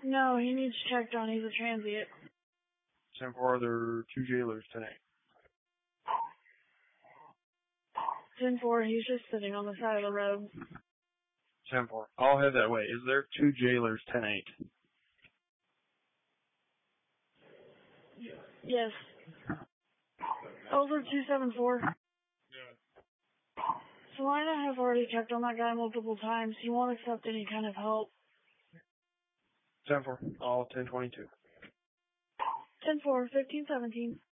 No, he needs checked on. He's a transient. 10-4, there are 2 jailers tonight. 10-4, he's just sitting on the side of the road. 10-4, I'll head that way. Is there 2 jailers tonight? Yes. Over 274. Salina has already checked on that guy multiple times. He won't accept any kind of help. 10-4, all 1022. 10-4, 1517.